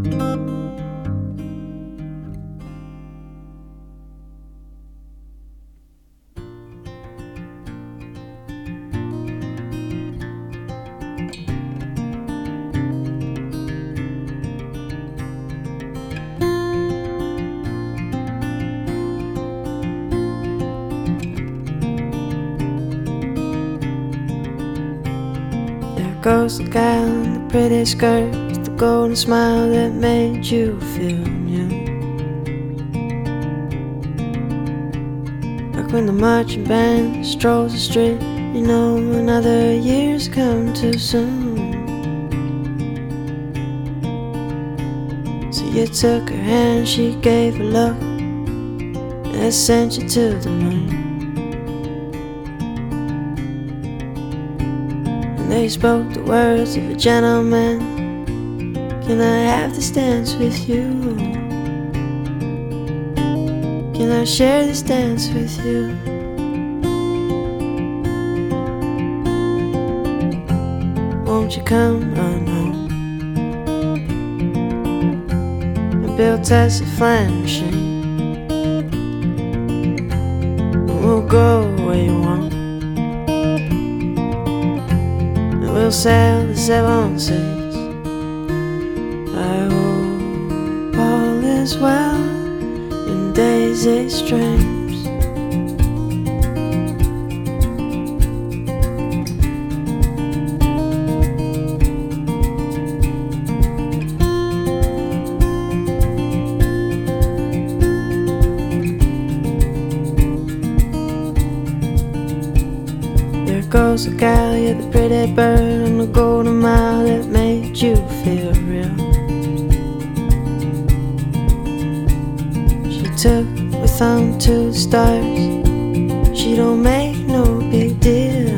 Goes the guy in the pretty skirt with the golden smile that made you feel new. Like when the marching band strolls the street, you know another year's come too soon. So you took her hand, she gave a look, and it sent you to the moon. They spoke the words of a gentleman. Can I have this dance with you? Can I share this dance with you? Won't you come on home and build us a flying machine, and we'll go where you want. We'll sail the 7 seas. I hope all is well in Daisy's dreams. Goes the gal, you're the pretty bird on the golden mile that made you feel real. She took her thumb to the stars. She don't make no big deal.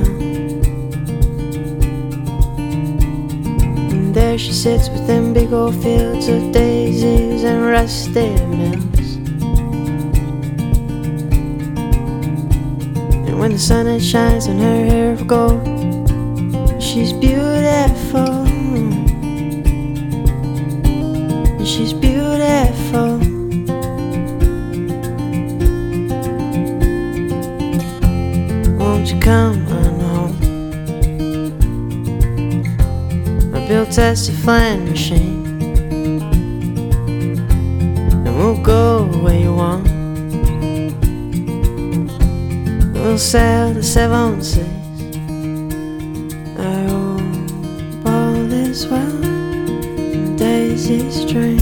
And there she sits with them big old fields of daisies and rusty mills. When the sun shines on her hair of gold, she's beautiful. She's beautiful. Won't you come on home? I built us a flying machine, and we'll go where you want. We'll sail the 7 seas. I hope all is well in Daisy's dream.